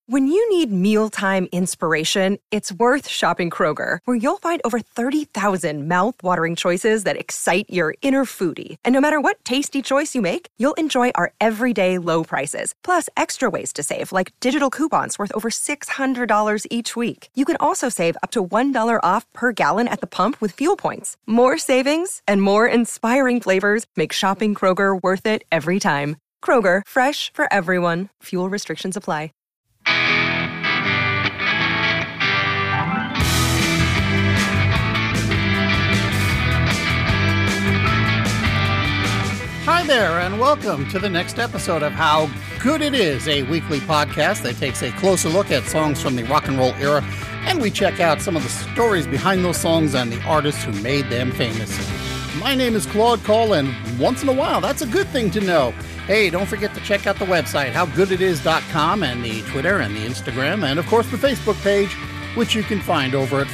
When you need mealtime inspiration, it's worth shopping Kroger, where you'll find over 30,000 mouth-watering choices that excite your inner foodie. And no matter what tasty choice you make, you'll enjoy our everyday low prices, plus extra ways to save, like digital coupons worth over $600 each week. You can also save up to $1 off per gallon at the pump with fuel points. More savings and more inspiring flavors make shopping Kroger worth it every time. Kroger, fresh for everyone. Fuel restrictions apply. Hi there, and welcome to the next episode of How Good It Is, a weekly podcast that takes a closer look at songs from the rock and roll era, and we check out some of the stories behind those songs and the artists who made them famous. My name is Claude Cole, and once in a while, that's a good thing to know. Hey, don't forget to check out the website, howgooditis.com, and the Twitter and the Instagram, and of course the Facebook page, which you can find over at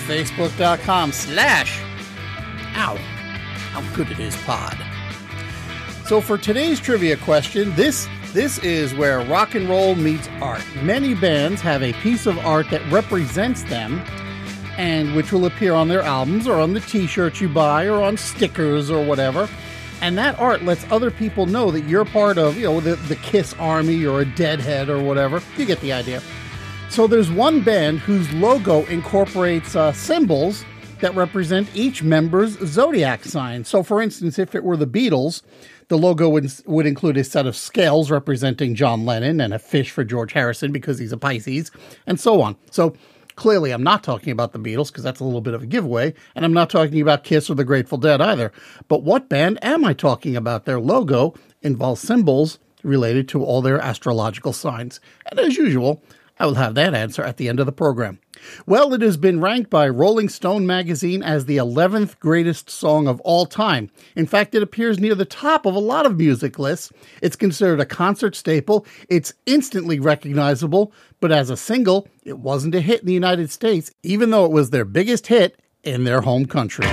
facebook.com/howgooditispod. So for today's trivia question, this is where rock and roll meets art. Many bands have a piece of art that represents them, and which will appear on their albums or on the t-shirts you buy or on stickers or whatever. And that art lets other people know that you're part of, the Kiss Army or a Deadhead or whatever. You get the idea. So there's one band whose logo incorporates symbols that represent each member's zodiac sign. So for instance, if it were the Beatles, the logo would include a set of scales representing John Lennon and a fish for George Harrison because he's a Pisces, and so on. So clearly I'm not talking about the Beatles because that's a little bit of a giveaway, and I'm not talking about Kiss or the Grateful Dead either. But what band am I talking about? Their logo involves symbols related to all their astrological signs. And as usual, I will have that answer at the end of the program. Well, it has been ranked by Rolling Stone magazine as the 11th greatest song of all time. In fact, it appears near the top of a lot of music lists. It's considered a concert staple. It's instantly recognizable, but as a single, it wasn't a hit in the United States, even though it was their biggest hit in their home country.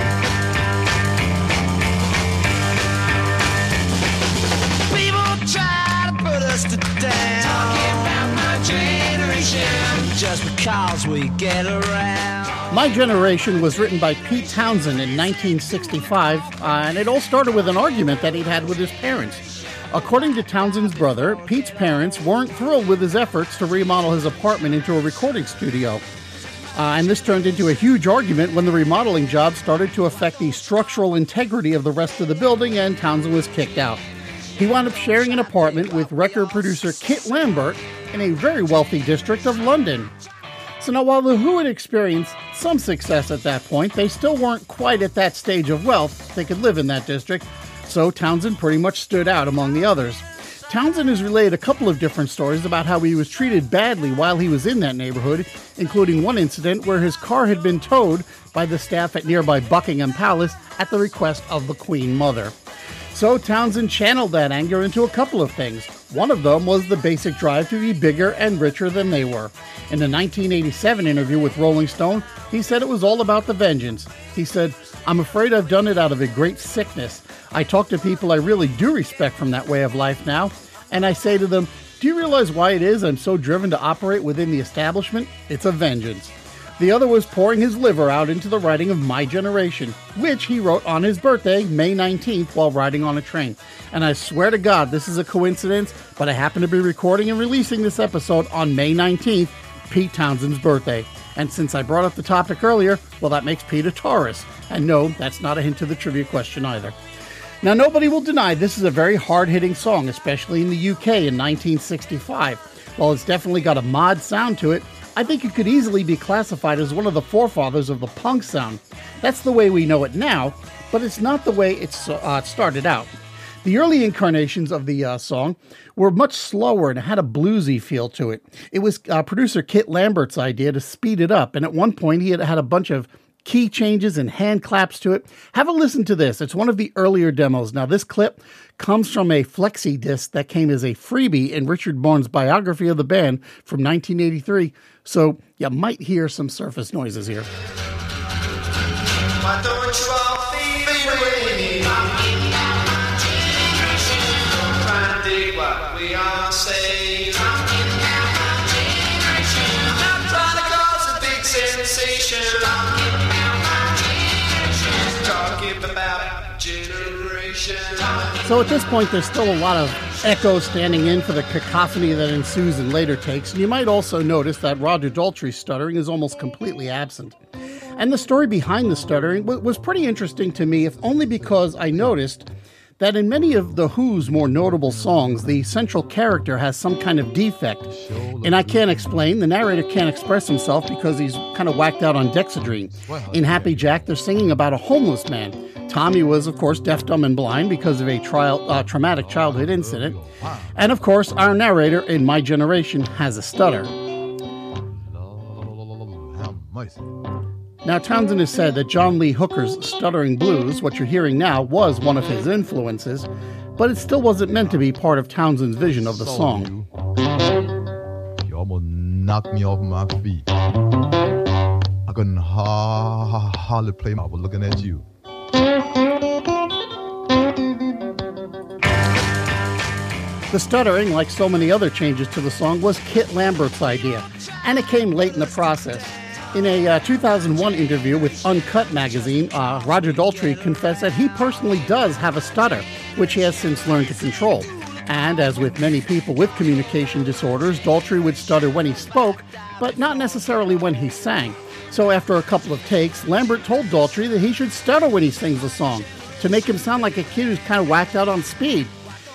People try to put us to down, talking about my generation, just because we get around. My Generation was written by Pete Townshend in 1965, and it all started with an argument that he'd had with his parents. According to Townshend's brother, Pete's parents weren't thrilled with his efforts to remodel his apartment into a recording studio. And this turned into a huge argument when the remodeling job started to affect the structural integrity of the rest of the building, and Townshend was kicked out. He wound up sharing an apartment with record producer Kit Lambert in a very wealthy district of London. So now, while The Who had experienced some success at that point, they still weren't quite at that stage of wealth they could live in that district, so Townshend pretty much stood out among the others. Townshend has relayed a couple of different stories about how he was treated badly while he was in that neighborhood, including one incident where his car had been towed by the staff at nearby Buckingham Palace at the request of the Queen Mother. So Townshend channeled that anger into a couple of things. One of them was the basic drive to be bigger and richer than they were. In the 1987 interview with Rolling Stone, he said it was all about the vengeance. He said, "I'm afraid I've done it out of a great sickness. I talk to people I really do respect from that way of life now, and I say to them, do you realize why it is I'm so driven to operate within the establishment? It's a vengeance." The other was pouring his liver out into the writing of My Generation, which he wrote on his birthday, May 19th, while riding on a train. And I swear to God, this is a coincidence, but I happen to be recording and releasing this episode on May 19th, Pete Townshend's birthday. And since I brought up the topic earlier, well, that makes Pete a Taurus. And no, that's not a hint to the trivia question either. Now, nobody will deny this is a very hard-hitting song, especially in the UK in 1965. While it's definitely got a mod sound to it, I think it could easily be classified as one of the forefathers of the punk sound. That's the way we know it now, but it's not the way it started out. The early incarnations of the song were much slower and had a bluesy feel to it. It was producer Kit Lambert's idea to speed it up, and at one point he had a bunch of key changes and hand claps to it. Have a listen to this. It's one of the earlier demos. Now, this clip comes from a flexi disc that came as a freebie in Richard Bourne's biography of the band from 1983, so you might hear some surface noises here. Why don't you all fade away? Try and dig what we all say. about generation. So at this point, there's still a lot of echo standing in for the cacophony that ensues in later takes, and you might also notice that Roger Daltrey's stuttering is almost completely absent. And the story behind the stuttering was pretty interesting to me, if only because I noticed that in many of The Who's more notable songs, the central character has some kind of defect. And I can't explain, the narrator can't express himself because he's kind of whacked out on Dexedrine. In Happy Jack, they're singing about a homeless man. Tommy was, of course, deaf, dumb, and blind because of a traumatic childhood incident. And, of course, our narrator in My Generation has a stutter. Now, Townshend has said that John Lee Hooker's Stuttering Blues, what you're hearing now, was one of his influences, but it still wasn't meant to be part of Townshend's vision of the song. You almost knocked me off my feet. I couldn't hardly play. I was looking at you. The stuttering, like so many other changes to the song, was Kit Lambert's idea, and it came late in the process. In a 2001 interview with Uncut magazine, Roger Daltrey confessed that he personally does have a stutter, which he has since learned to control. And as with many people with communication disorders, Daltrey would stutter when he spoke, but not necessarily when he sang. So after a couple of takes, Lambert told Daltrey that he should stutter when he sings the song, to make him sound like a kid who's kind of whacked out on speed.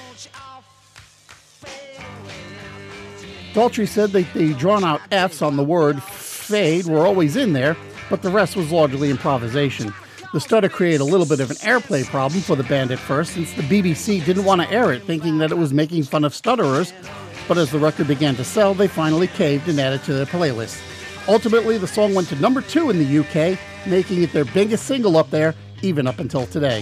Daltrey said that the drawn-out Fs on the word fade were always in there, but the rest was largely improvisation. The stutter created a little bit of an airplay problem for the band at first, since the BBC didn't want to air it, thinking that it was making fun of stutterers, but as the record began to sell, they finally caved and added to their playlist. Ultimately, the song went to number 2 in the UK, making it their biggest single up there, even up until today.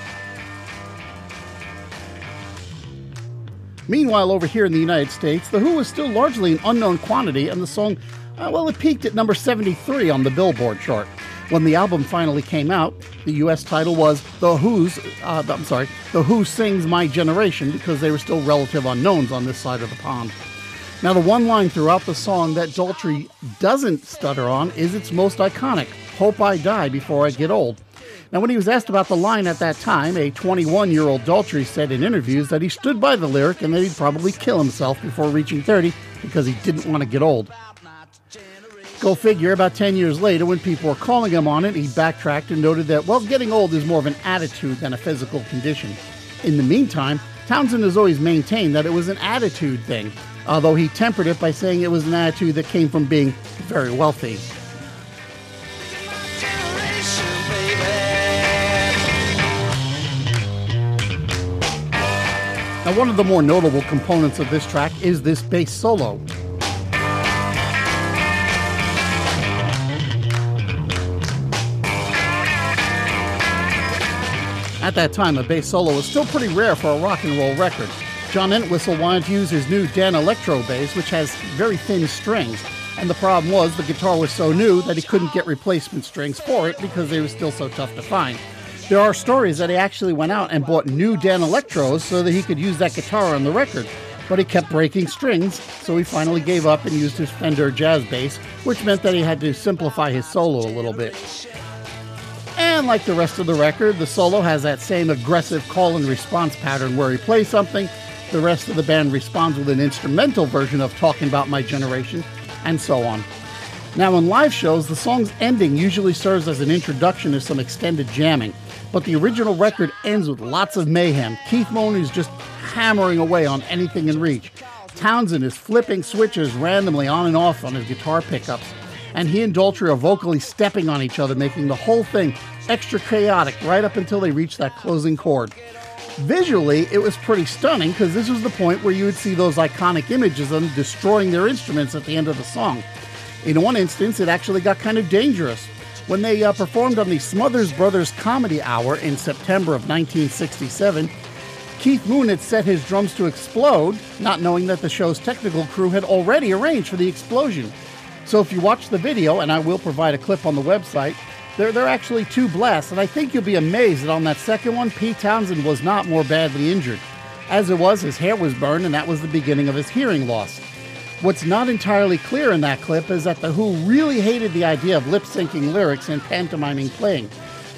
Meanwhile, over here in the United States, The Who was still largely an unknown quantity, and the song it peaked at number 73 on the Billboard chart. When the album finally came out, the U.S. title was The Who Sings My Generation, because they were still relative unknowns on this side of the pond. Now, the one line throughout the song that Daltrey doesn't stutter on is its most iconic, Hope I Die Before I Get Old. Now, when he was asked about the line at that time, a 21-year-old Daltrey said in interviews that he stood by the lyric and that he'd probably kill himself before reaching 30 because he didn't want to get old. Go figure, about 10 years later, when people were calling him on it, he backtracked and noted that, well, getting old is more of an attitude than a physical condition. In the meantime, Townshend has always maintained that it was an attitude thing, although he tempered it by saying it was an attitude that came from being very wealthy. Now, one of the more notable components of this track is this bass solo. At that time, a bass solo was still pretty rare for a rock and roll record. John Entwistle wanted to use his new Danelectro bass, which has very thin strings, and the problem was the guitar was so new that he couldn't get replacement strings for it because they were still so tough to find. There are stories that he actually went out and bought new Danelectros so that he could use that guitar on the record, but he kept breaking strings, so he finally gave up and used his Fender Jazz bass, which meant that he had to simplify his solo a little bit. And like the rest of the record, the solo has that same aggressive call and response pattern where he plays something, the rest of the band responds with an instrumental version of Talking About My Generation, and so on. Now in live shows, the song's ending usually serves as an introduction to some extended jamming, but the original record ends with lots of mayhem. Keith Moon is just hammering away on anything in reach. Townshend is flipping switches randomly on and off on his guitar pickups, and he and Daltrey are vocally stepping on each other, making the whole thing extra chaotic right up until they reach that closing chord. Visually, it was pretty stunning because this was the point where you would see those iconic images of them destroying their instruments at the end of the song. In one instance, it actually got kind of dangerous. When they performed on the Smothers Brothers Comedy Hour in September of 1967, Keith Moon had set his drums to explode, not knowing that the show's technical crew had already arranged for the explosion. So if you watch the video, and I will provide a clip on the website, there are actually 2 blasts, and I think you'll be amazed that on that second one, Pete Townshend was not more badly injured. As it was, his hair was burned, and that was the beginning of his hearing loss. What's not entirely clear in that clip is that The Who really hated the idea of lip-syncing lyrics and pantomiming playing.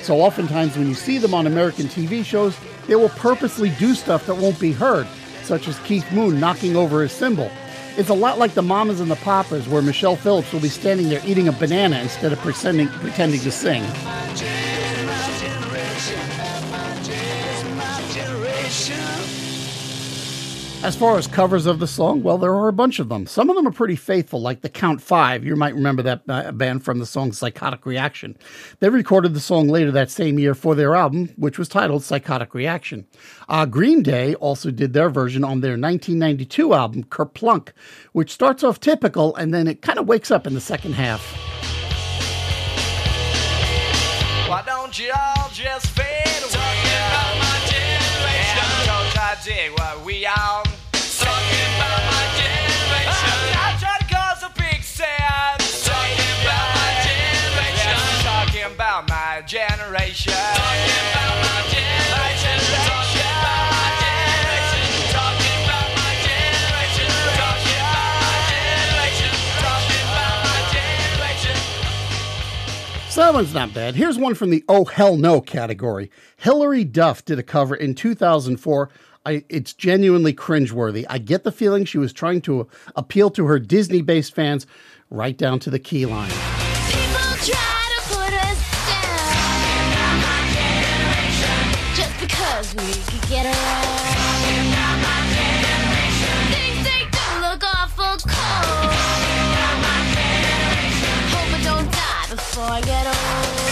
So oftentimes when you see them on American TV shows, they will purposely do stuff that won't be heard, such as Keith Moon knocking over his cymbal. It's a lot like the Mamas and the Papas, where Michelle Phillips will be standing there eating a banana instead of pretending to sing. As far as covers of the song, well, there are a bunch of them. Some of them are pretty faithful, like the Count Five. You might remember that band from the song Psychotic Reaction. They recorded the song later that same year for their album, which was titled Psychotic Reaction. Green Day also did their version on their 1992 album, Kerplunk, which starts off typical and then it kind of wakes up in the second half. Why don't you all just fade away? Talking about my generation. And don't I dig what we all talking about my generation. I'm trying to cause a big sound. Talking about my generation. Talking about my generation. Talking about my generation. Talking about my generation. Talking about my generation. Talking about my generation. Talking about my generation. So that one's not bad. Here's one from the Oh Hell No category. Hilary Duff did a cover in 2004. It's genuinely cringeworthy. I get the feeling she was trying to appeal to her Disney-based fans right down to the key line. People try to put us down just because we could get around. Things they do look awful cold. Hope I don't die before I get old.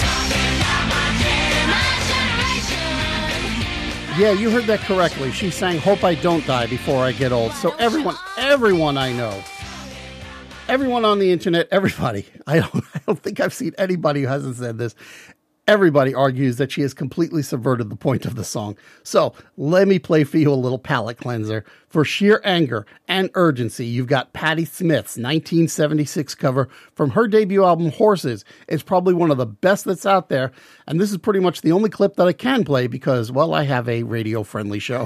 Yeah, you heard that correctly. She sang Hope I Don't Die Before I Get Old. So everyone I know, everyone on the internet, everybody, I don't think I've seen anybody who hasn't said this. Everybody argues that she has completely subverted the point of the song. So let me play for you a little palate cleanser. For sheer anger and urgency, you've got Patti Smith's 1976 cover from her debut album, Horses. It's probably one of the best that's out there. And this is pretty much the only clip that I can play because, well, I have a radio-friendly show.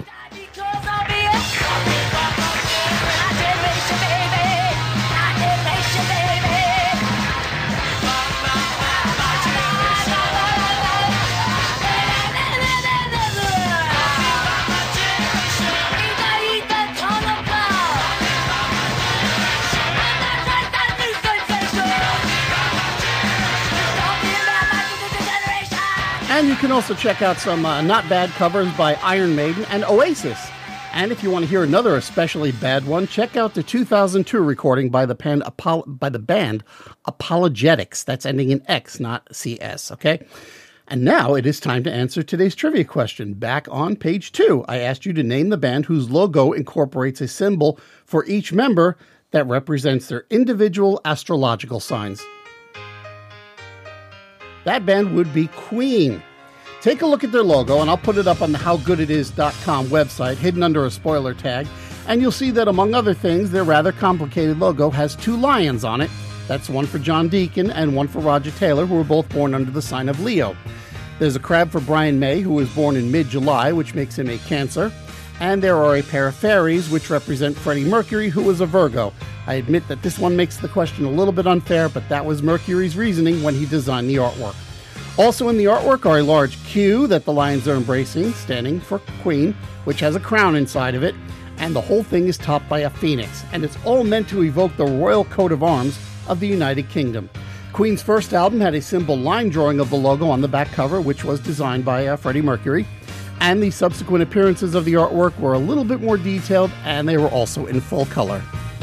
And you can also check out some not bad covers by Iron Maiden and Oasis. And if you want to hear another especially bad one, check out the 2002 recording by the band Apologetics. That's ending in X, not CS, okay? And now it is time to answer today's trivia question. Back on page 2, I asked you to name the band whose logo incorporates a symbol for each member that represents their individual astrological signs. That band would be Queen. Take a look at their logo, and I'll put it up on the howgooditis.com website, hidden under a spoiler tag, and you'll see that, among other things, their rather complicated logo has 2 lions on it. That's one for John Deacon and one for Roger Taylor, who were both born under the sign of Leo. There's a crab for Brian May, who was born in mid-July, which makes him a Cancer. And there are a pair of fairies, which represent Freddie Mercury, who was a Virgo. I admit that this one makes the question a little bit unfair, but that was Mercury's reasoning when he designed the artwork. Also in the artwork are a large Q that the lions are embracing, standing for Queen, which has a crown inside of it, and the whole thing is topped by a phoenix, and it's all meant to evoke the royal coat of arms of the United Kingdom. Queen's first album had a simple line drawing of the logo on the back cover, which was designed by Freddie Mercury. And the subsequent appearances of the artwork were a little bit more detailed, and they were also in full color.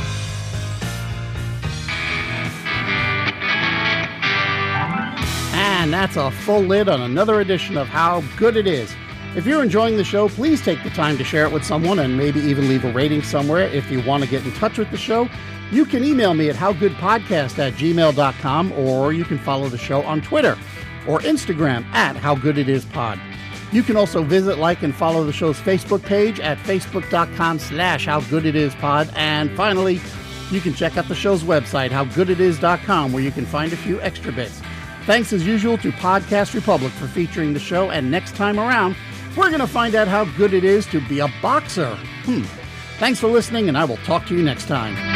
And that's a full lid on another edition of How Good It Is. If you're enjoying the show, please take the time to share it with someone and maybe even leave a rating somewhere. If you want to get in touch with the show, you can email me at howgoodpodcast@gmail.com, or you can follow the show on Twitter or Instagram at howgooditispod. You can also visit, like, and follow the show's Facebook page at facebook.com/howgooditispod. And finally, you can check out the show's website, howgooditis.com, where you can find a few extra bits. Thanks as usual to Podcast Republic for featuring the show. And next time around, we're going to find out how good it is to be a boxer. Thanks for listening, and I will talk to you next time.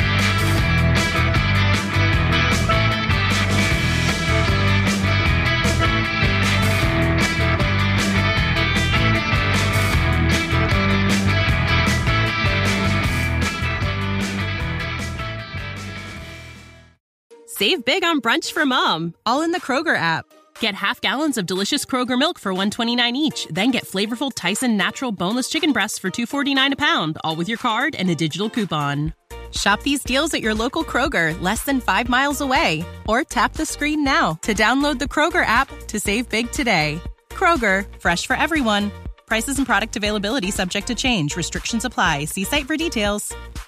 Save big on brunch for mom, all in the Kroger app. Get half gallons of delicious Kroger milk for $1.29 each. Then get flavorful Tyson natural boneless chicken breasts for $2.49 a pound, all with your card and a digital coupon. Shop these deals at your local Kroger, less than 5 miles away. Or tap the screen now to download the Kroger app to save big today. Kroger, fresh for everyone. Prices and product availability subject to change. Restrictions apply. See site for details.